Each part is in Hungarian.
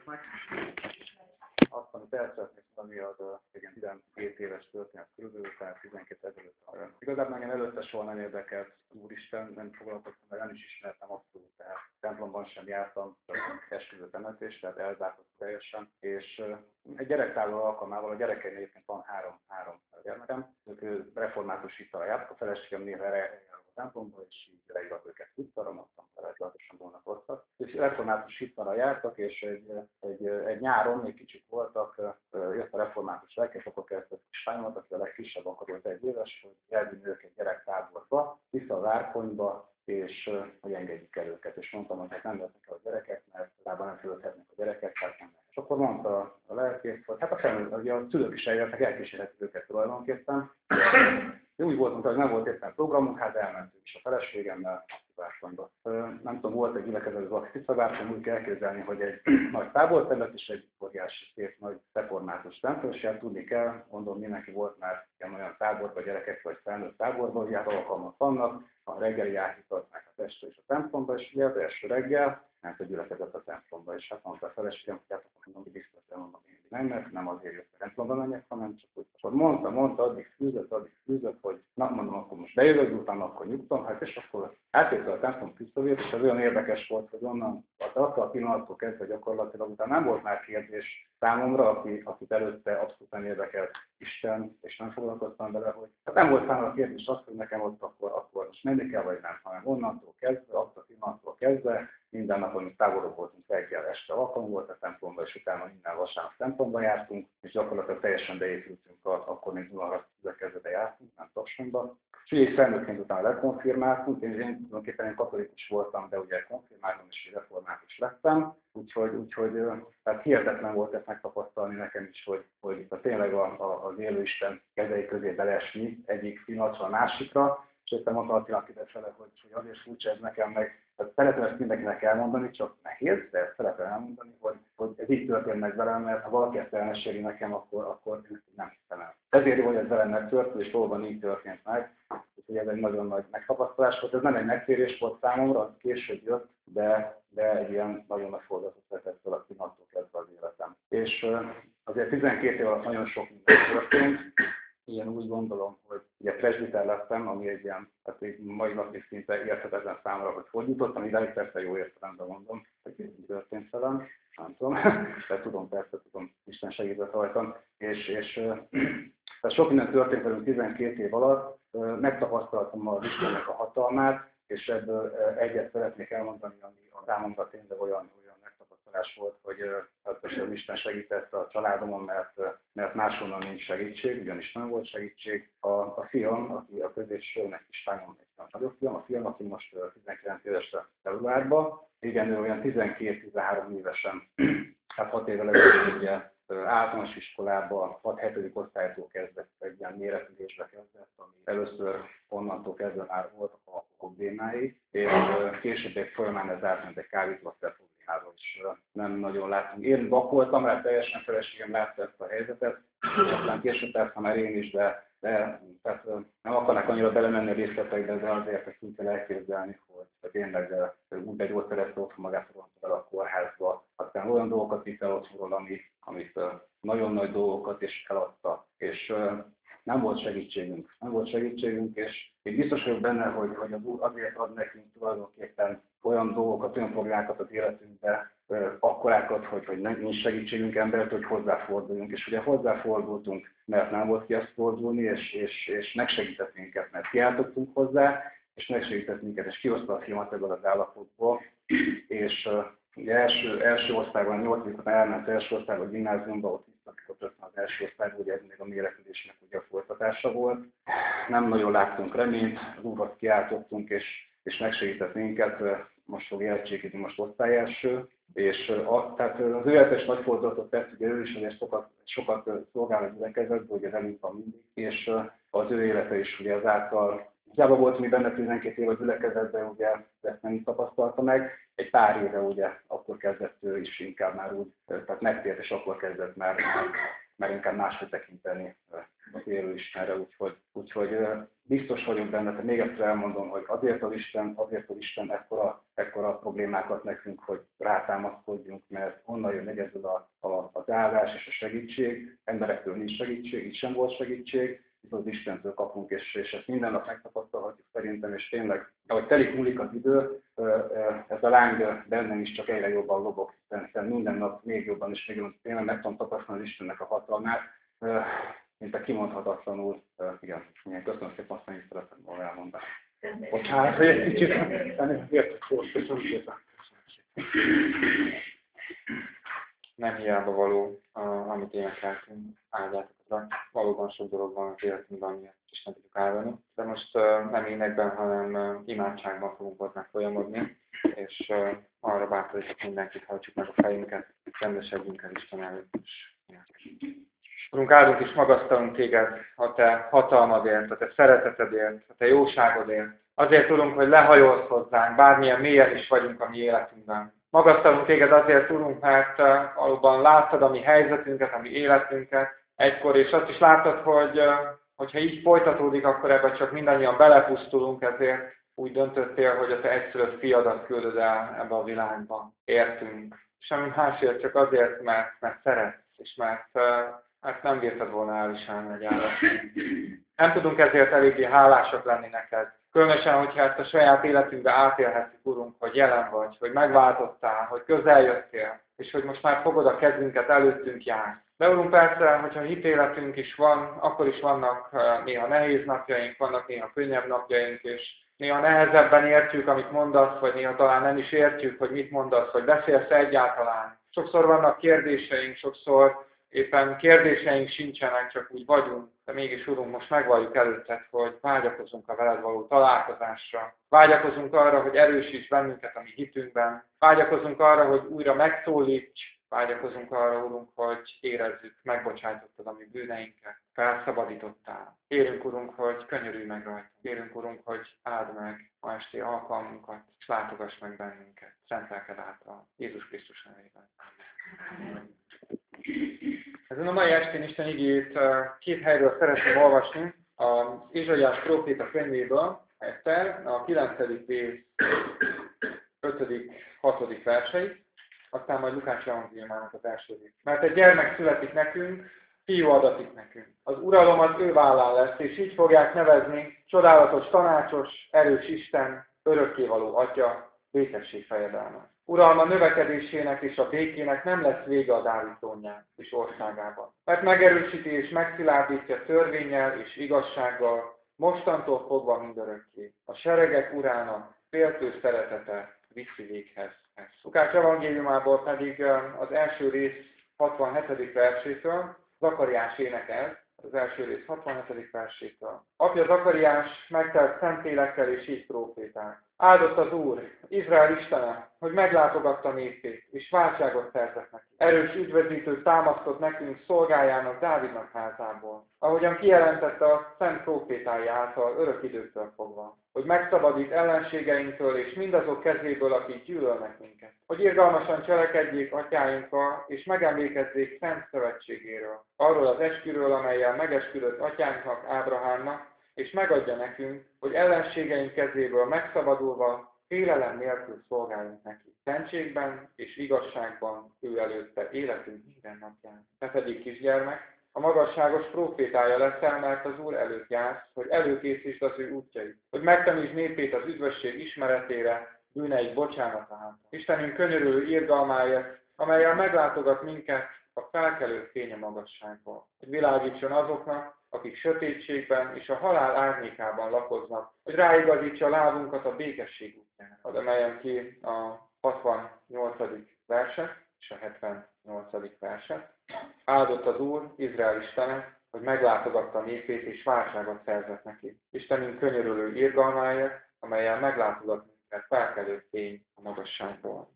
nézőknek. Azt, amit el szeretnék mondani, az igen, 12 éves történet körülbelül, tehát 12 ezelőtt. Igazából engem előtte soha nem érdekelt, úristen, nem foglalkoztam, mert nem is ismertem abszolút, tehát templomban sem jártam, csak esküvő temetés, tehát elzártott teljesen. És egy gyerektávol alkalmával, a gyerekeim egyébként van három gyermekem, ők református hittal jártak, a feleségem néha eljárok a templomba, és így leírat őket hittalra, aztán felejtőlegesen gondolkodtak. És református hittalra jártak, és egy nyáron, még kicsik voltak, jött a református lelkész, akkor kezdett kislányomat, aki a legkisebb, akkor volt 1 éves, hogy elvinni őket gyerektáborba, vissza a Várkonyba, és hogy engedjük el őket. És mondtam, hogy hát nem lehetnek el a gyerekek, mert általában nem fölöthetnek a gyerekek, tehát nem lehet. És akkor mondta a lelkész, hogy hát a szülők is eljöttek, elkísérhetik őket tulajdonképpen. Úgy volt, hogy nem volt éppen programunk, hát elmentünk is a feleségemmel Várkonyba. Nem tudom, volt egy gyülekezet, az Tiszavárkony, úgy kell elképzelni, hogy egy nagy táborterület és egy óriási szép nagy református templom, és hát tudni kell, mondom, mindenki volt már olyan táborban, gyerekek vagy felnőtt táborban, hogy hát alkalmak vannak, a reggeli áhítatnak a testre és a templomba, és ugye az első reggel ment a gyülekezet a templomba, és hát mondta a feleségem, hogy hát mondom, hogy biztos mondom, nem, mert nem azért jött a templomba menjek, hanem csak úgy. Akkor mondta, addig fűzött, hogy na mondom, akkor most bejövök, utána akkor nyugtom, hát és akkor átérte a templom küszöbét, és az olyan érdekes volt, hogy onnan attól a pillanattól kezdve gyakorlatilag utána nem volt már kérdés számomra, akit előtte abszolút nem érdekelt Isten, és nem foglalkoztam vele, hogy hát nem volt számomra a kérdés az, hogy nekem ott akkor most menni kell, vagy nem, hanem onnantól kezdve, attól a pillanattól kezdve, minden nap, amikor távolok voltunk, reggel este alkalom volt a templomba, és utána minden vasárnap templomba jártunk, és gyakorlatilag teljesen beépültünk, akkor még Dunaharaszti gyülekezetbe jártunk, nem Tapsonyba. És ugye felnőttként utána lekonfirmáltunk, én tulajdonképpen katolikus voltam, de ugye konfirmáltam, és református lettem, úgyhogy tehát hihetetlen volt ezt megtapasztalni nekem is, hogy tényleg az élő Isten kezei közé beleesni egyik pillanatra a másikra, és éppen mondtam Attilának idefele, hogy azért furcsa ez nekem meg, tehát szeretem ezt mindenkinek elmondani, csak nehéz, de ezt szeretem elmondani, hogy ez így történt meg velem, mert ha valaki ezt elmeséli nekem, akkor nem hiszem el. Ezért jó, hogy ez velem megtörtént, és valóban így történt meg. Úgyhogy ez egy nagyon nagy megtapasztalás volt. Ez nem egy megtérés volt számomra, az később jött, de egy ilyen nagyon nagy fordatot vetett fel a pillanattól kezdve az életem. És azért 12 év alatt nagyon sok minden történt. Ilyen úgy gondolom, hogy ugye presbiter lettem, ami egy ilyen, hát mai napig szinte érthetetlen számomra, hogy jutottam idáig, persze jó értelemben mondom, hogy így történt velem, nem tudom, de tudom, Isten segített rajtam, és tehát sok minden történt velünk 12 év alatt, megtapasztaltam az Istennek a hatalmát, és ebből egyet szeretnék elmondani, ami a számomra tényleg olyan megtapasztalás volt, hogy az Isten segített a családomon, mert máshonnan nincs segítség, ugyanis nem volt segítség. A fiam, aki a középsőnek is lányom, egy nagyobb fiam, a fiam, aki most 19 évesre februárban, igen, ő olyan 12-13 évesen, hát 6 évvel ezelőtt ugye általános iskolában 6-7. Osztálytól kezdett egy ilyen méretülésbe kezdett, ami először onnantól kezdve már voltak a problémái, és később folyamán ez átment egy kábítószer problémáról is. Nem nagyon láttunk. Én vakoltam rá, teljesen feleségem látta ezt a helyzetet, aztán később persze már én is, de tehát nem akarnak annyira belemenni a részletekbe, de azért ezt úgy kell elképzelni, hogy tényleg úgy begyógyszerezte otthon magát el a kórházba, aztán olyan dolgokat vitt el otthonról, amit nagyon nagy dolgokat is eladta, és nem volt segítségünk, és én biztos vagyok benne, hogy az Úr azért ad nekünk tulajdonképpen olyan dolgokat, olyan problémákat az életünkbe, akkorákat, hogy nincs segítségünk embert, hogy hozzáforduljunk. És ugye hozzáfordultunk, mert nem volt kihez fordulni, és megsegített minket, mert kiáltottunk hozzá, és megsegített minket, és kihozta a fiamat ebből az állapotból. És ugye első osztályban, 8. elment első osztályban, a gimnáziumban, ott visszakított az első osztályban, ugye ez még a méretülésnek ugye a folytatása volt. Nem nagyon láttunk reményt, az Úrhoz kiáltottunk, és megsegített minket, most fog érettségizni, most osztály első, és tehát az életes nagy fordulatot tett, ugye ő is ugye sokat szolgál a gyülekezetben, ugye velünk van mindig, és az ő élete is ugye azáltal, hiába volt mi benne 12 év a gyülekezetben, ugye ezt nem tapasztalta meg, egy pár éve ugye akkor kezdett ő is inkább már úgy, tehát megtért, és akkor kezdett már inkább máshogy tekinteni élő Istenre, úgyhogy biztos vagyok benne, tehát még egyszer elmondom, hogy azért az Isten ekkora problémákat nekünk, hogy rátámaszkodjunk, mert onnan jön egyedül az áldás és a segítség, emberektől nincs segítség, itt sem volt segítség, az Istentől kapunk, és ezt minden nap megtapasztalhatjuk szerintem, és tényleg, ahogy telik múlik az idő, ez a láng bennem is csak egyre jobban lobog, hiszen minden nap még jobban és még jobban tényleg meg tudom tapasztalni az Istennek a hatalmát, mint a kimondhatatlanul. Igen, köszönöm szépen, azt is szeretem volna elmondani. Bocsánat, hogy egy kicsit köszönöm szépen. Nem hiába való, amit énekeltünk, áldjátok Urat. Valóban sok dolog van az életünkben, amiért Isten tudjuk áldani. De most nem énekben, hanem imádságban fogunk hozzá folyamodni, és arra bátorítok mindenkit, hajtsuk meg a fejünket, rendesedjünk el Isten előtt, és Urunk, áldunk és magasztalunk Téged a Te hatalmadért, a Te szeretetedért, a Te jóságodért. Azért tudunk, hogy lehajolsz hozzánk, bármilyen mélyen is vagyunk a mi életünkben. Magasztalunk Téged azért, Urunk, mert valóban láttad a mi helyzetünket, a mi életünket egykor, és azt is láttad, hogyha így folytatódik, akkor ebben csak mindannyian belepusztulunk, ezért úgy döntöttél, hogy a Te egyszülött fiadat küldöd el ebbe a világba. Értünk. Semmi másért, csak azért, mert szeretsz, és mert nem bírtad volna elviselni egy állat. Nem tudunk ezért eléggé hálásak lenni neked. Különösen, hogyha ezt a saját életünkbe átélhetjük, Urunk, hogy jelen vagy, hogy megváltottál, hogy közeljöttél, és hogy most már fogod a kezünket, előttünk jár. De Urunk, persze, hogyha hitéletünk is van, akkor is vannak néha nehéz napjaink, vannak néha könnyebb napjaink, és néha nehezebben értjük, amit mondasz, vagy néha talán nem is értjük, hogy mit mondasz, vagy beszélsz egyáltalán. Sokszor vannak kérdéseink, sokszor éppen kérdéseink sincsenek, csak úgy vagyunk, de mégis, Urunk, most megvalljuk előtted, hogy vágyakozunk a veled való találkozásra. Vágyakozunk arra, hogy erősíts bennünket a mi hitünkben. Vágyakozunk arra, hogy újra megszólíts. Vágyakozunk arra, Urunk, hogy érezzük, megbocsájtottad a mi bűneinket, felszabadítottál. Kérünk, Urunk, hogy könyörülj meg rajta. Kérünk, Urunk, hogy áld meg ma esti alkalmunkat, és látogass meg bennünket. Szent lelked által. Jézus Krisztus nevében. Amen. Ezen a mai estén Isten igét két helyről szeretném olvasni. Az Ézsaiás próféta könyvéből, egyszer a 9. rész 5.-6. verseit, aztán majd Lukács evangéliumának az első rész. Mert egy gyermek születik nekünk, fiú adatik nekünk. Az uralomat ő vállán lesz, és így fogják nevezni: Csodálatos tanácsos, erős Isten, örökkévaló Atya, békesség fejedelme. Uralma növekedésének és a békének nem lesz vége a Dávid trónján és országában. Mert megerősíti és megszilárdítja törvénnyel és igazsággal, mostantól fogva mindörökké. A seregek urának féltő szeretete viszi véghez. Lukács evangéliumából pedig az első rész 67. versétől Zakariás énekel, az első rész 67. versétől. Apja Zakariás megtelt szentélekkel és így prófétál. Áldott az Úr, Izrael Istene, hogy meglátogatta népét, és váltságot szerzett neki. Erős üdvözítőt támasztott nekünk szolgájának, Dávidnak házából, ahogyan kijelentette a szent prófétái által örök időktől fogva, hogy megszabadít ellenségeinktől és mindazok kezéből, akik gyűlölnek minket, hogy irgalmasan cselekedjék atyáinkkal, és megemlékezzék szent szövetségéről, arról az esküről, amellyel megesküdött atyánknak, Ábrahámnak, és megadja nekünk, hogy ellenségeink kezéből megszabadulva félelem nélkül szolgáljunk neki. Szentségben és igazságban ő előtte életünk minden napján. Te pedig, kisgyermek, a magasságos prófétája leszel, mert az Úr előtt jársz, hogy előkészítsd az ő útjait, hogy megtanítsd népét az üdvösség ismeretére, bűneik bocsánatára. Istenünk könyörülő irgalmáért, amellyel meglátogat minket a felkelő fénye magasságból, hogy világítson azoknak, akik sötétségben és a halál árnyékában lakoznak, hogy ráigazítsa a lábunkat a békesség útjára. Hadd emeljem ki a 68. verset és a 78. verset. Áldott az Úr, Izrael Istene, hogy meglátogatta a népét és váltságot szerzett neki. Istenünk könyörülő irgalmáért, amellyel meglátogat minket felkelő fény a magasságból.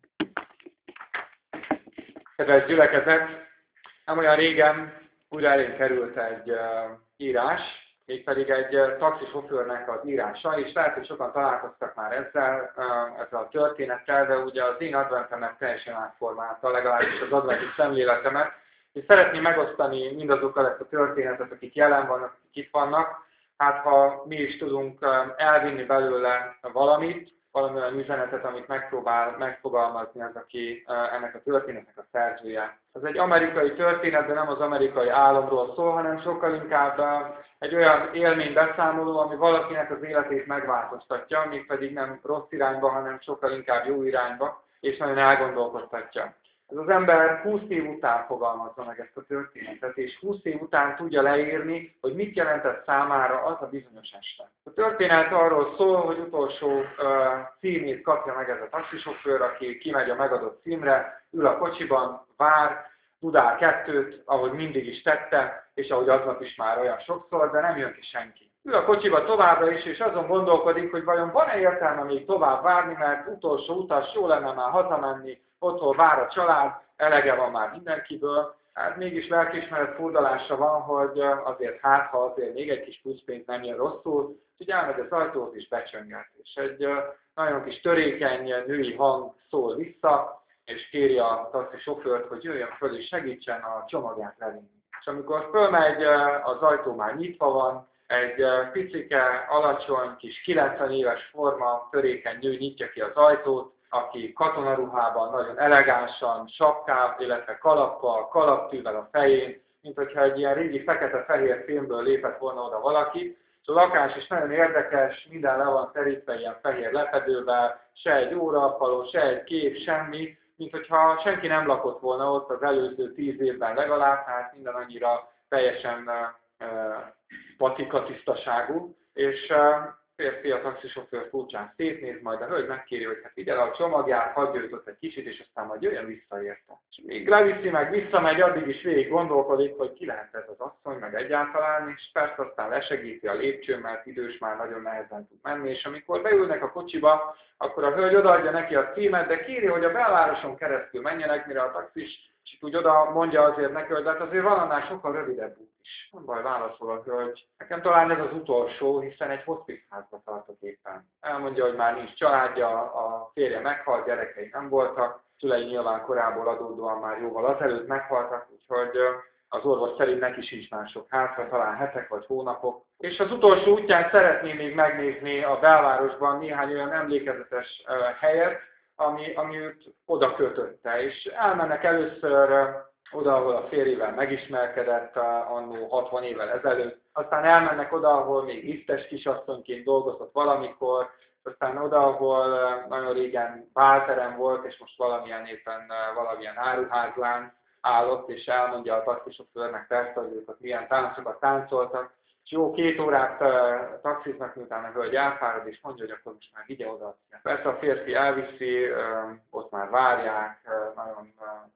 Kedves gyülekezet, nem olyan régen újra elénk került egy írás, mégpedig egy taxisofőrnek az írása, és lehet, hogy sokan találkoztak már ezzel a történettel, de ugye az én adventemet teljesen átformálta, legalábbis az adventi szemléletemet, És szeretném megosztani mindazokkal ezt a történetet, akik jelen vannak, akik itt vannak, hát ha mi is tudunk elvinni belőle valamit, valamilyen üzenetet, amit megpróbál megfogalmazni az, aki ennek a történetnek a szerzője. Ez egy amerikai történet, de nem az amerikai álomról szól, hanem sokkal inkább egy olyan élménybeszámoló, ami valakinek az életét megváltoztatja, mégpedig nem rossz irányba, hanem sokkal inkább jó irányba, és nagyon elgondolkodtatja. Ez az ember 20 év után fogalmazza meg ezt a történetet, és 20 év után tudja leírni, hogy mit jelentett számára az a bizonyos este. A történet arról szól, hogy utolsó címét kapja meg ez a taxisofőr, aki kimegy a megadott címre, ül a kocsiban, vár, dudál kettőt, ahogy mindig is tette, és ahogy aznap is már olyan sokszor, de nem jön ki senki. Ül a kocsiba továbbra is, és azon gondolkodik, hogy vajon van-e értelme még tovább várni, mert utolsó utas, jó lenne már hazamenni, otthon vár a család, elege van már mindenkiből. Hát mégis lelkiismeret furdalása van, hogy azért ha azért még egy kis pluszpénz nem jön rosszul, úgyhogy elmegy az ajtót és becsönget. És egy nagyon kis törékeny női hang szól vissza, és kéri a taxisofőrt, hogy jöjjön föl és segítsen a csomagját levinni. És amikor fölmegy, az ajtó már nyitva van, egy picike, alacsony, kis 90 éves forma, törékeny nő nyitja ki az ajtót, aki katonaruhában, nagyon elegánsan, sapkával, illetve kalappal, kalaptűvel a fején, mint hogyha egy ilyen régi fekete-fehér filmből lépett volna oda valaki. És a lakás is nagyon érdekes, minden le van terítve ilyen fehér lepedővel, se egy óraapaló, se egy kép, semmi, mint hogyha senki nem lakott volna ott az előző 10 évben legalább, tehát minden annyira teljesen patika tisztaságú, és férfi a taxisofőr furcsán szétnéz, majd a hölgy megkéri, hogy hát vigye le a csomagját, hagyja őt ott egy kicsit, és aztán majd jöjjön vissza érte. És még leviszi, meg visszamegy, addig is végig gondolkodik, hogy ki lehet ez az asszony, meg egyáltalán, és persze aztán lesegíti a lépcsőn, mert idős már nagyon nehezen tud menni, és amikor beülnek a kocsiba, akkor a hölgy odaadja neki a címet, de kéri, hogy a belvároson keresztül menjenek, mire a taxis és úgy oda mondja azért neki, hogy hát azért van annál sokkal rövidebb út is. Nem baj, válaszol a hölgy. Nekem talán ez az utolsó, hiszen egy hospice házba tartok éppen. Elmondja, hogy már nincs családja, a férje meghalt, gyerekei nem voltak, szülei nyilván korából adódóan már jóval azelőtt meghaltak, úgyhogy az orvos szerint neki sincs már sok hátra, talán hetek vagy hónapok. És az utolsó útján szeretném még megnézni a belvárosban néhány olyan emlékezetes helyet, ami őt oda kötötte, és elmennek először oda, ahol a férjével megismerkedett annó 60 évvel ezelőtt, aztán elmennek oda, ahol még lisztes kisasszonyként dolgozott valamikor, aztán oda, ahol nagyon régen bálterem volt, és most valamilyen áruházlánc állott, és elmondja a taxisofőrnek persze, hogy ők ott milyen táncokat táncoltak, és jó 2 órát taxiznak, miután a hölgy elfárad, és mondja, hogy akkor most már vigye oda. Persze a férfi elviszi, ott már várják, nagyon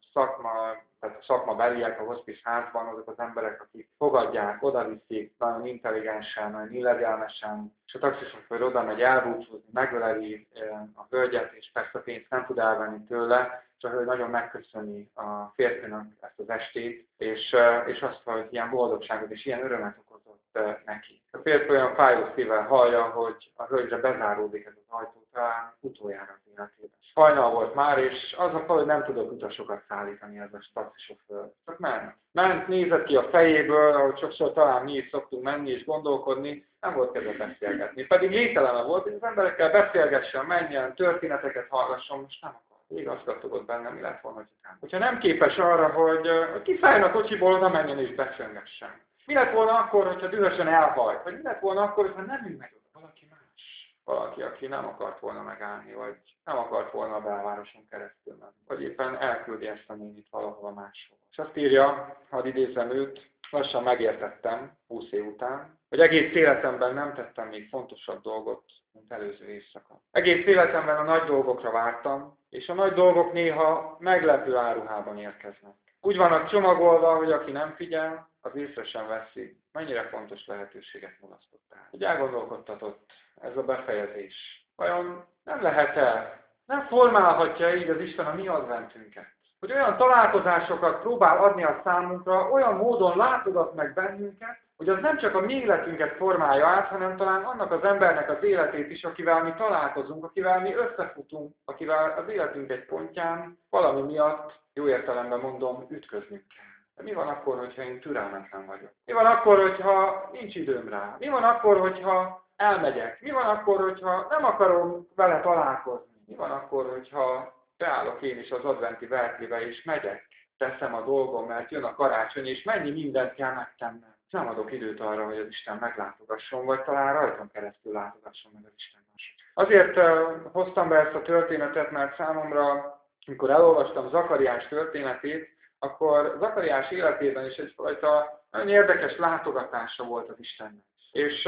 tehát a szakmabeliek a hospice házban, azok az emberek, akik fogadják, odaviszik, nagyon intelligensen, nagyon illegálisan, és a taxisofőr oda megy elbúcsúzni, megöleli a hölgyet, és persze a pénzt nem tud elvenni tőle, és a hölgy nagyon megköszöni a férfinak ezt az estét, és azt, hogy ilyen boldogságot és ilyen örömet okozott neki. A férfi olyan fájó szívvel hallja, hogy a hölgyre bezáródik ez az ajtó, talán utoljára az életében. Hajnal volt már, és az a fal, hogy nem tudott utasokat szállítani ez a taxisofőr. Csak ment, nézett ki a fejéből, ahogy sokszor talán mi is szoktunk menni és gondolkodni, nem volt kedve beszélgetni. Pedig lételeme volt, hogy az emberekkel beszélgessen, menjen, történeteket hallgasson, most nem akar. Igazgatógott bennem, mi lett volna, hogyha nem képes arra, hogy kiszálljon a kocsiból, oda menjen és beszélgessen. Mi lett volna akkor, hogyha dühösen elhajt? Vagy mi lett volna akkor, hogyha nem ül meg oda valaki más? Valaki, aki nem akart volna megállni, vagy nem akart volna a belvároson keresztül menni. Vagy éppen elküldi ezt a nénit valahova máshova. És azt írja, hadd idézem őt, lassan megértettem, 20 év után, hogy egész életemben nem tettem még fontosabb dolgot, mint előző éjszaka. Egész életemben a nagy dolgokra vártam, és a nagy dolgok néha meglepő áruhában érkeznek. Úgy vannak csomagolva, hogy aki nem figyel, az észre sem veszi, mennyire fontos lehetőséget mulasztottál. Hogy elgondolkodtatott ez a befejezés. Vajon nem lehet-e, nem formálhatja így az Isten a mi adventünket? Hogy olyan találkozásokat próbál adni a számunkra, olyan módon látogat meg bennünket, hogy az nem csak a mi életünket formálja át, hanem talán annak az embernek az életét is, akivel mi találkozunk, akivel mi összefutunk, akivel az életünk egy pontján valami miatt, jó értelemben mondom, ütköznünk kell. De mi van akkor, hogyha én türelmetlen vagyok? Mi van akkor, hogyha nincs időm rá? Mi van akkor, hogyha elmegyek? Mi van akkor, hogyha nem akarom vele találkozni? Mi van akkor, hogyha beállok én is az adventi verklibe, és megyek? Teszem a dolgom, mert jön a karácsony, és mennyi mindent kell megtennem. Nem adok időt arra, hogy az Isten meglátogasson, vagy talán rajtam keresztül látogasson meg az Isten más. Azért hoztam be ezt a történetet, mert számomra, amikor elolvastam Zakariás történetét, akkor Zakariás életében is egyfajta nagyon érdekes látogatása volt az Istennek. És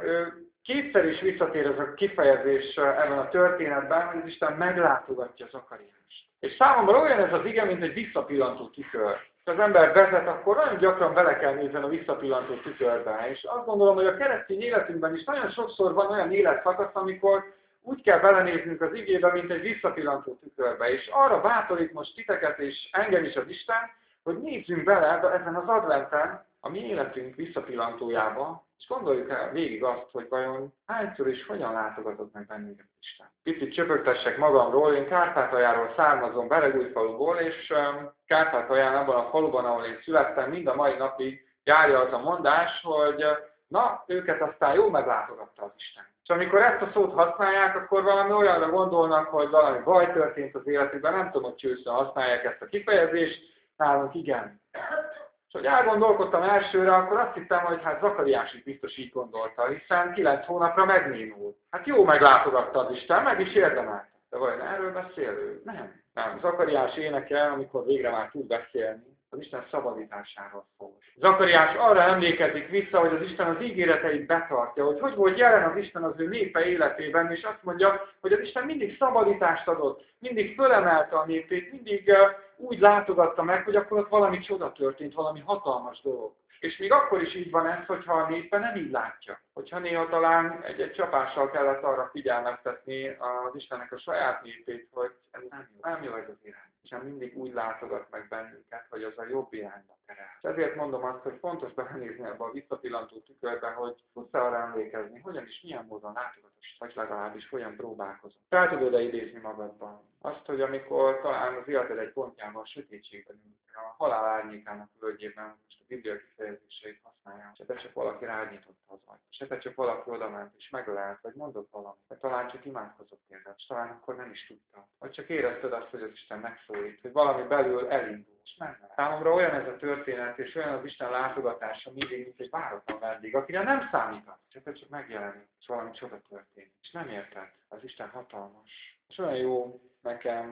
kétszer is visszatér ez a kifejezés ebben a történetben, hogy az Isten meglátogatja Zakariást. És számomra olyan ez az ige, mint egy visszapillantó tükör. Ha az ember vezet, akkor nagyon gyakran bele kell nézni a visszapillantó tükörbe. És azt gondolom, hogy a keresztény életünkben is nagyon sokszor van olyan életszakasz, amikor úgy kell belenéznünk az igébe, mint egy visszapillantó tükörbe. És arra bátorít most titeket és engem is az Isten, hogy nézzünk bele ezen az adventen a mi életünk visszapillantójába, és gondoljuk el végig azt, hogy vajon hányszor és hogyan látogatott meg bennünket Isten. Picit csöpögtessek magamról, én Kárpátaljáról származom, Beregújfaluból, és Kárpátalján, abban a faluban, ahol én születtem, mind a mai napig járja az a mondás, hogy na, őket aztán jól meglátogatta az Isten. És amikor ezt a szót használják, akkor valami olyanra gondolnak, hogy valami baj történt az életükben, nem tudom, hogy csőszön használják ezt a kifejezést, nálunk igen. És hogy elgondolkodtam elsőre, akkor azt hittem, hogy hát Zakariás is biztos így gondolta, hiszen 9 hónapra megnénult. Hát jó meglátogatta az Isten, meg is érdemelte. De vajon erről beszél ő? Nem. Zakariás énekel, amikor végre már tud beszélni, az Isten szabadításáról szól. Zakariás arra emlékezik vissza, hogy az Isten az ígéreteit betartja, hogy volt jelen az Isten az ő népe életében, és azt mondja, hogy az Isten mindig szabadítást adott, mindig fölemelte a népét, mindig úgy látogatta meg, hogy akkor ott valami csoda történt, valami hatalmas dolog. És még akkor is így van ez, hogyha a népe nem így látja. Hogyha néha talán egy csapással kellett arra figyelmeztetni az Istennek a saját népét, hogy ez nem jó ez az irány. És mindig úgy látogat meg bennünket, hogy az a jobb irányba terel. És ezért mondom azt, hogy fontos belenézni ebbe a visszapillantó tükörbe, hogy tudsz arra emlékezni, hogyan is milyen módon látogatos, vagy legalábbis hogyan próbálkozom. Fel tudod-e idézni magadban azt, hogy amikor talán az életed egy pontjában a sötétségben ül, a halál árnyékának völgyében, most a Biblia kifejezéseit használják, se te csak valaki rányította az ajtót, se te csak valaki odament és megölelt, vagy mondott valamit, vagy talán csak imádkozott érted, és talán akkor nem is tudta, vagy csak érezted azt, hogy az Isten megszólít, hogy valami belül elindul, és menne. Számomra olyan ez a történet, és olyan az Isten látogatása mindig, mint egy váratlan vendég, akire nem számítasz, csak megjelenik, és valami csoda történik, és nem érted, az Isten hatalmas. És olyan jó nekem,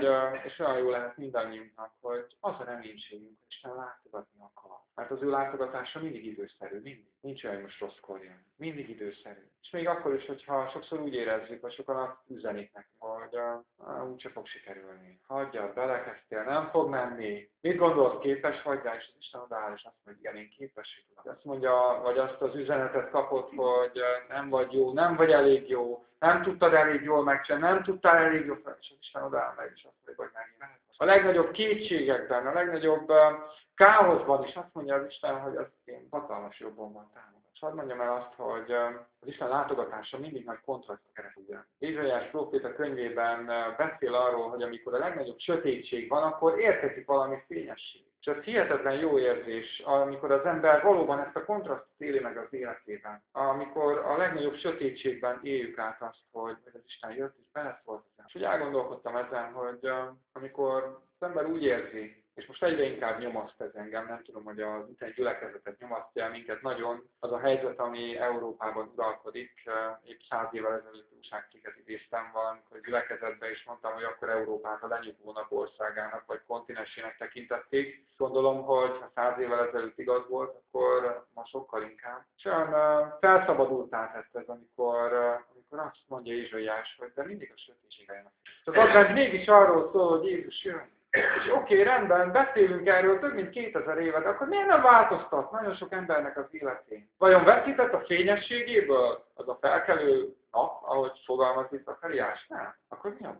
és olyan jó lehet mindannyiunknak, hogy az a reménységünk, hogy Isten látogatni akar. Mert az ő látogatása mindig időszerű, mindig. Nincs olyan, hogy most rosszkor jön. Mindig időszerű. És még akkor is, hogyha sokszor úgy érezzük, vagy sokan azt üzenik nekünk, hogy úgyse fog sikerülni. Hagyjad, belekezdtél, nem fog menni. Mit gondolsz, képes vagy rá, és az Isten odaáll, és azt mondja, igen, én képes vagyok. Azt mondja, vagy azt az üzenetet kapod, hogy nem vagy jó, nem vagy elég jó, nem tudtad elég jól megcsinálni, nem tudtál elég jól fel, és az Isten odaáll meg, és azt mondja, hogy megint. A legnagyobb kétségekben, a legnagyobb káoszban is azt mondja az Isten, hogy az én hatalmas jobban támogat. És hadd mondjam el azt, hogy az Isten látogatása mindig nagy kontrasztra keresztül. Ézsaiás próféta könyvében beszél arról, hogy amikor a legnagyobb sötétség van, akkor érkezik valami fényesség. És ez hihetetlen jó érzés, amikor az ember valóban ezt a kontrasztot éli meg az életében. Amikor a legnagyobb sötétségben éljük át azt, hogy az Isten jött és beleszólt. És úgy elgondolkodtam ezen, hogy amikor az ember úgy érzi, és most egyre inkább nyomaszt ez engem, nem tudom, hogy az itten gyülekezetet nyomasztja minket nagyon. Az a helyzet, ami Európában uralkodik, épp 100 évvel ezelőtt újságcikket idéztem valamikor gyülekezetbe, és mondtam, hogy akkor Európát a lenyugvónak országának, vagy kontinensének tekintették. Gondolom, hogy ha 100 évvel ezelőtt igaz volt, akkor ma sokkal inkább. És olyan felszabadultá tett ez, amikor azt mondja Ézsaiás, hogy de mindig a sötétsége jön. Az advent mégis arról szól, hogy Jézus jön. És oké, rendben, beszélünk erről több mint 2000 éve, de akkor miért nem változtat nagyon sok embernek az életén? Vajon veszített a fényességéből az a felkelő nap, ahogy fogalmazik Zakariás? Nem. Akkor mi a baj?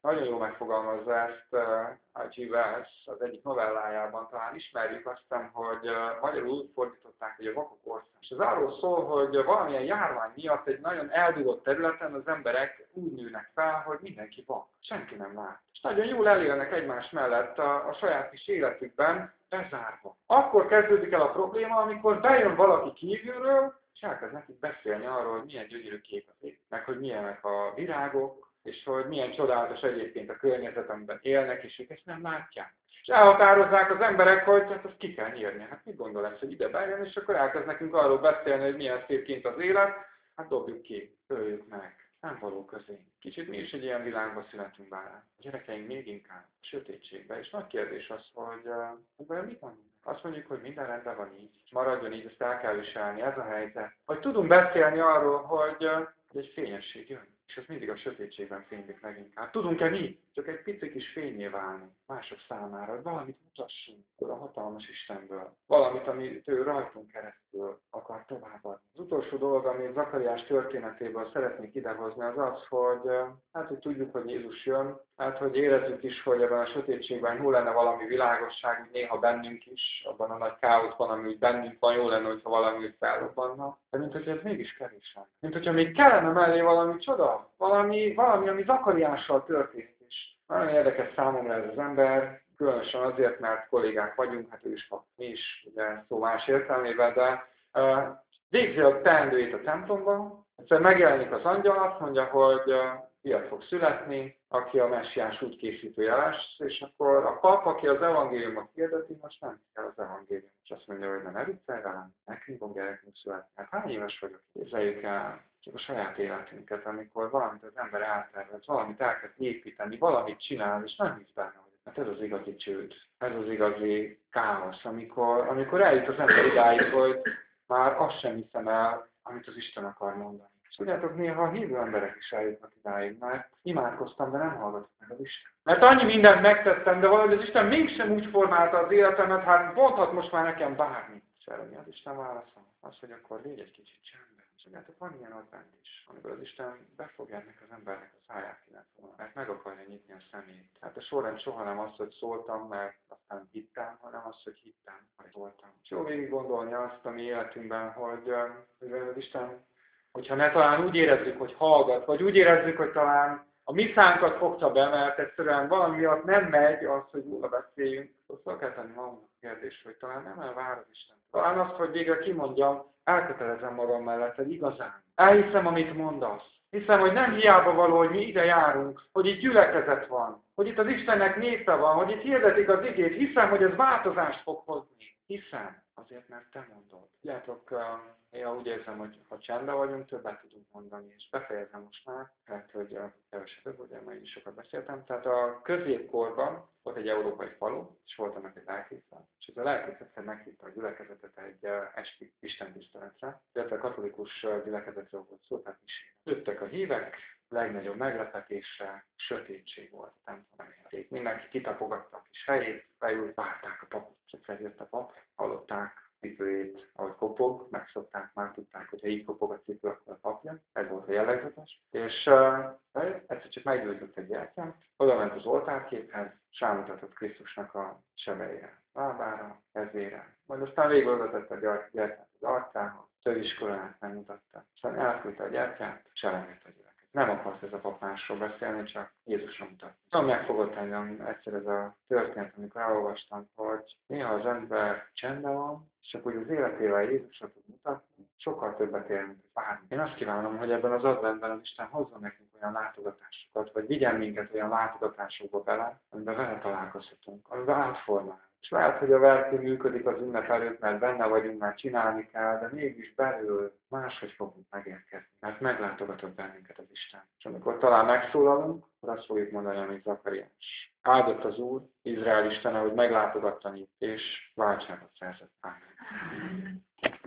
nagyon jól megfogalmazza ezt H.G. Wells az egyik novellájában, talán ismerjük, azt hiszem, hogy magyarul úgy fordították, hogy a vakok ország. És ez arról szól, hogy valamilyen járvány miatt egy nagyon eldugott területen az emberek úgy nőnek fel, hogy mindenki vak, senki nem lát. És nagyon jól elélnek egymás mellett a saját kis életükben, bezárva. Akkor kezdődik el a probléma, amikor bejön valaki kívülről, és elkezd nekik beszélni arról, hogy milyen gyönyörű kép az ég, meg hogy milyenek a virágok, és hogy milyen csodálatos egyébként a környezet, amiben élnek, és ők ezt nem látják. És elhatározzák az emberek, hogy hát azt ki kell nyírni. Hát mit gondol ez, hogy ide bejön, és akkor elkezd nekünk arról beszélni, hogy milyen szép kint az élet, hát dobjuk ki, öljük meg. Nem való közé. Kicsit mi is egy ilyen világban születünk bár. A gyerekeink még inkább a sötétségbe. És nagy kérdés az, hogy mit mondjuk? Azt mondjuk, hogy minden rendben van így, maradjon így, ezt el kell viselni, ez a helyzet. Vagy tudunk beszélni arról, hogy egy fényesség jön, és ez mindig a sötétségben fénylik meg inkább. Tudunk-e mi csak egy pici kis fényé válni mások számára, hogy valamit mutassunk a hatalmas Istenből, valamit, amit ő rajtunk keresztül akar továbbadni. Az utolsó dolog, amit Zakariás történetéből szeretnék idehozni, az az, hogy tudjuk, hogy Jézus jön, hogy érezzük is, hogy ebben a sötétségben jó lenne valami világosság, hogy néha bennünk is, abban a nagy káoszban, ami úgy bennünk van, jó lenne, hogyha valami fellobbanna. De mint hogy ez mégis kevés van. Mint hogyha még kellene mellé valami csoda, valami, ami Zakariással történt is. Nagyon érdekes számomra ez az ember, különösen azért, mert kollégák vagyunk, hát ő is kap, mi is, ugye szó más értelmében, de végzi a teendőjét a templomban, egyszer megjelenik az angyal, azt mondja, hogy fiat fog születni, aki a messiás útkészítője lesz, és akkor a pap, aki az evangéliumot hirdeti, most nem kell az evangélium. És azt mondja, hogy ne viccelj velem, nekünk fog gyerekünk születni. Hát hány éves vagyok? Képzeljük el csak a saját életünket, amikor valamit az ember eltervez, valamit elkezd építeni, valamit csinál, és nem hisz benne, hogy hát ez az igazi csőd, ez az igazi káosz, amikor eljut az ember idáig, hogy már azt sem hiszem el, amit az Isten akar mondani. És tudjátok, néha a hívő emberek is eljutnak idáig, mert imádkoztam, de nem hallgatok meg az Isten. Mert annyi mindent megtettem, de valahogy az Isten mégsem úgy formálta az életemet, hát mondhat most már nekem bármit. És erre mi az Isten válaszol? Az, hogy akkor légy egy kicsit csendben. És tudjátok, van ilyen advent is, amikor az Isten befogja ennek az embernek a száját, mert meg akarja nyitni a szemét. Hát a sorrend soha nem az, hogy szóltam, mert aztán hittem, hanem az, hogy hittem, hogy szóltam. És jó végig gondolni azt a mi életünkben, hogy az Isten, hogyha ne talán úgy érezzük, hogy hallgat, vagy úgy érezzük, hogy talán a mi szánkat fogta be, mert egyszerűen valami miatt nem megy az, hogy róla beszéljünk, akkor fel kell tenni magunknak a kérdést, hogy talán nem elvár az Isten. Talán azt, hogy végre kimondjam, elkötelezem magam mellett, hogy igazán. Elhiszem, amit mondasz. Hiszem, hogy nem hiába való, hogy mi ide járunk, hogy itt gyülekezet van, hogy itt az Istennek népe van, hogy itt hirdetik az igét. Hiszem, hogy ez változást fog hozni. Hiszem, azért, mert te mondod. Tudjátok, én úgy érzem, hogy ha csendben vagyunk, többet tudunk mondani, és befejezem most már, tehát, hogy kevesebbet, ugye már is sokat beszéltem. Tehát a középkorban volt egy európai falu, és volt annak egy lelkésze, és ez a lelkész egyszer meghívta a gyülekezetet egy esti istentiszteletre, illetve a katolikus gyülekezetről volt szó, tehát is jöttek a hívek, legnagyobb meglepetésre sötétség volt a templom elé. Mindenki kitapogatta a kis helyét, beült, várták a papot, csak feljött a pap, hallották cipőjét, ahogy kopog, megszokták, már tudták, hogy ha így kopog a cipő, akkor a pap jön. Ez volt a jellegzetes. És egyszer csak meggyújtott egy gyertyát, oda ment az oltárképhez, és rámutatott Krisztusnak a sebeire, lábára, kezére. Majd aztán végül oda tette a gyertyát az arcához, töviskolát megmutatta. Aztán elfújta a gyertyát, és elengedte a gyertyát. Nem akart ez a pap másról beszélni, csak Jézusra mutat. Nagyon megfogott engem egyszer ez a történet, amikor elolvastam, hogy néha az ember csendben van, és csak úgy az életével Jézusra tud mutatni, sokkal többet ér, mint bármi. Én azt kívánom, hogy ebben az adventben az Isten hozzon nekünk olyan látogatásokat, vagy vigyen minket olyan látogatásokba bele, amiben vele találkozhatunk, amiben átformál. És lehet, hogy a verkő működik az ünnep előtt, mert benne vagyunk, már csinálni kell, de mégis belül máshogy fogunk megérkezni, mert meglátogatott bennünket az Isten. És amikor talán megszólalunk, akkor azt fogjuk mondani, amit Zakariás. Áldott az Úr, Izrael Istene, hogy meglátogattani, és váltságot szerzett. Ámen.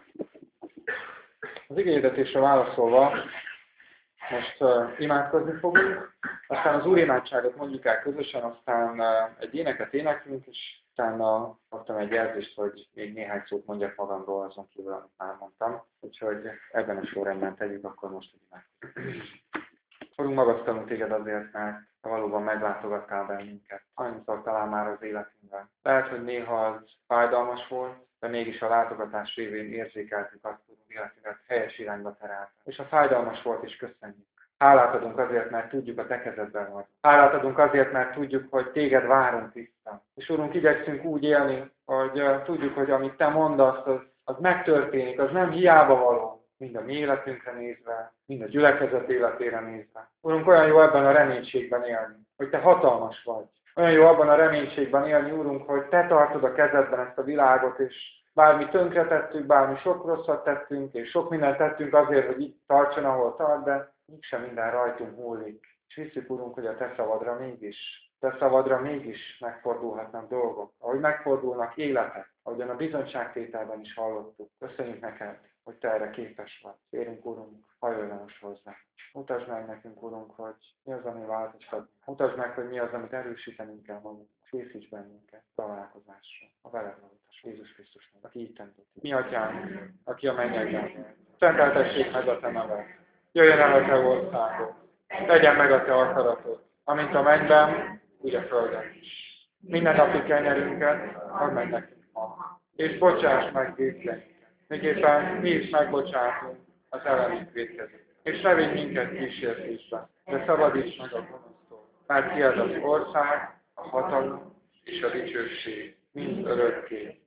Az igényedetésre válaszolva, most imádkozni fogunk, aztán az úrimádságot mondjuk el közösen, aztán egy éneket éneklünk, és utána adtam egy jelzést, hogy még néhány szót mondjak magamról, azon kívül, amit már mondtam. Úgyhogy ebben a sorrendben tegyük, akkor most egy imádkozni. Urunk, magasztalunk téged azért, mert te valóban meglátogattál bennünket. Annyiszor talán már az életünkben. Lehet, hogy néha az fájdalmas volt, de mégis a látogatás révén érzékeltük azt, hogy életünket helyes irányba terelt. És a fájdalmas volt, és köszönjük. Hálát adunk azért, mert tudjuk, a te kezedben vagy. Hálát adunk azért, mert tudjuk, hogy téged várunk vissza. És Urunk, igyekszünk úgy élni, hogy tudjuk, hogy amit te mondasz, az megtörténik, az nem hiába való. Mind a mi életünkre nézve, mind a gyülekezet életére nézve. Urunk, olyan jó ebben a reménységben élni, hogy te hatalmas vagy. Olyan jó abban a reménységben élni, Urunk, hogy te tartod a kezedben ezt a világot, és bármi tönkretettünk, bármi sok rosszat tettünk, és sok mindent tettünk azért, hogy itt tartson, ahol tart, de mégsem minden rajtunk múlik. És hiszük, Urunk, hogy a te szavadra mégis megfordulhatnak dolgok. Ahogy megfordulnak életek, ahogyan a bizonyságtételben is hallottuk. Köszönjük neked, hogy te erre képes vagy. Kérünk, Urunk, hajolj most hozzá. Mutasd meg nekünk, Urunk, hogy mi az, ami változtat. Mutasd meg, hogy mi az, amit erősítenünk kell magunk. Készíts bennünket találkozásra. A veled valótas Jézus Krisztusnak, aki itt tentott. Mi atyánk, aki a mennyekben. Szenteltessék meg a te neved. Jöjjön el a te országod. Legyen meg a te akaratod. Amint a mennyben, úgy a földön is. Minden napi kenyerünket add meg nekünk ma. És bocsáss meg vétkeinket. Miképpen mi is megbocsátunk az ellenünk vétkezőt. És ne vigy minket kísértésbe, de szabadíts meg a gonosztól. Mert tiéd az ország, a hatalom és a dicsőség mind örökké.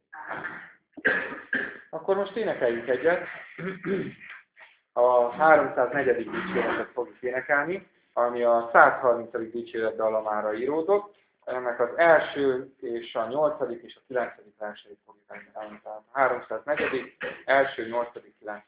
Akkor most énekeljük egyet. A 304. dicséretet fogjuk énekelni, ami a 130. dicséret dalamára íródott. Ennek az első és a 8. és a 9. verseit fogjuk énekelni. Tehát a 304. első, 8. 9.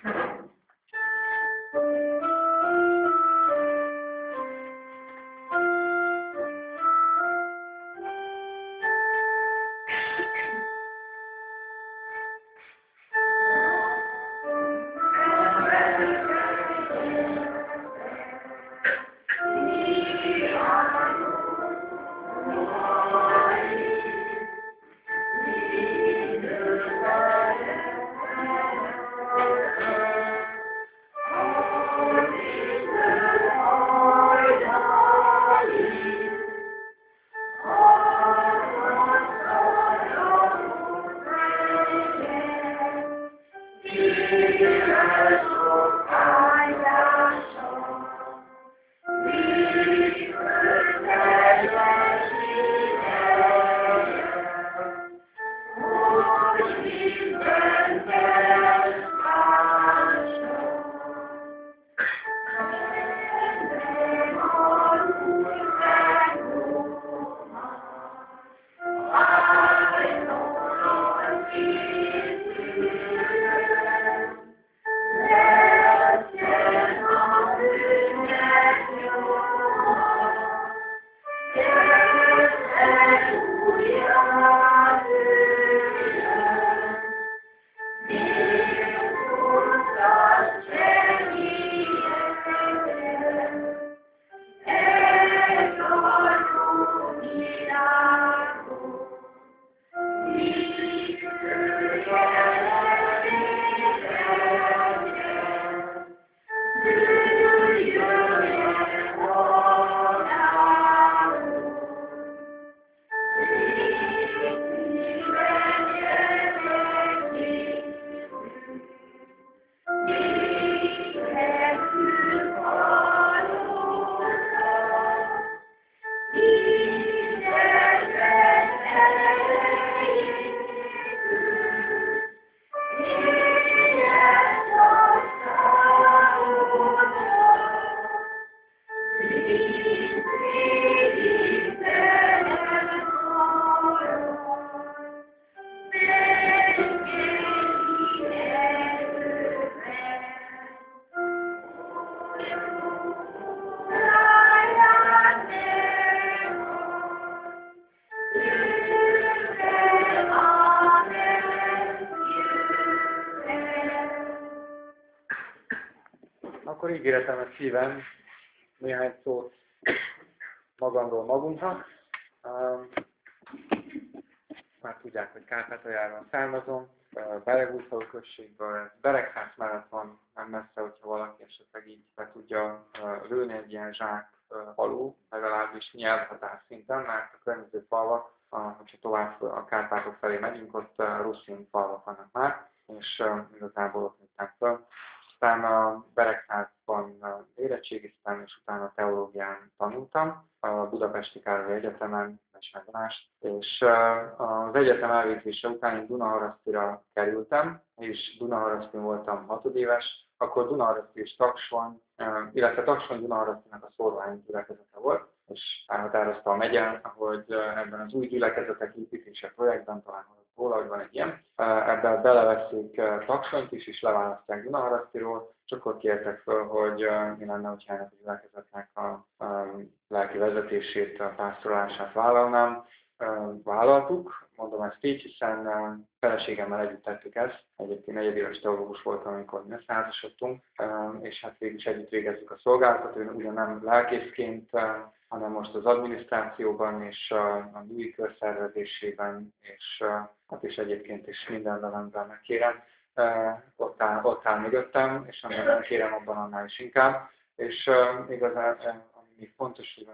Akkor ígéretem a szívem néhány szót magamról magunknak. Már tudják, hogy Kárpátaljáról származom, Beregújfalu községből, Beregház mellett van, nem messze, hogyha valaki esetleg így be tudja lőni egy ilyen zsák falu, legalábbis nyelvhatár szinten, mert a környező falvak, hogyha tovább a Kárpátok felé megyünk, ott ruszin falvak vannak már, és igazából ott nőttem föl. Aztán a Beregházban érettségiztem, és utána teológián tanultam a Budapesti Károly Egyetemen, és az egyetem elvégzése után én Dunaharasztira kerültem, és Dunaharasztin voltam 6 éves, akkor Dunaharaszti és Taksony, illetve Taksony-Dunaharasztinak a szórványi gyülekezete volt, és elhatározta a megye, hogy ebben az új gyülekezetek építése projektben talán róla, hogy van egy ilyen, ebben beleveszik Taksonyt is, és leválasztják Dunaharasztiról, és akkor kértek föl, hogy mi lenne, hogyha ennek a gyülekezetnek a lelki vezetését, a pásztorálását vállalnám. Vállaltuk, mondom ezt így, hiszen feleségemmel együtt tettük ezt. Egyébként negyedéves teológus voltam, amikor mi összeházasodtunk, és hát végül is együtt végezzük a szolgálatot, ugyan nem lelkészként, hanem most az adminisztrációban és a női kör szervezésében, és hát is egyébként is minden velemben megkérem. Ott áll mögöttem, és amiért nem kérem, abban annál is inkább. És igazán, ami fontos, hogy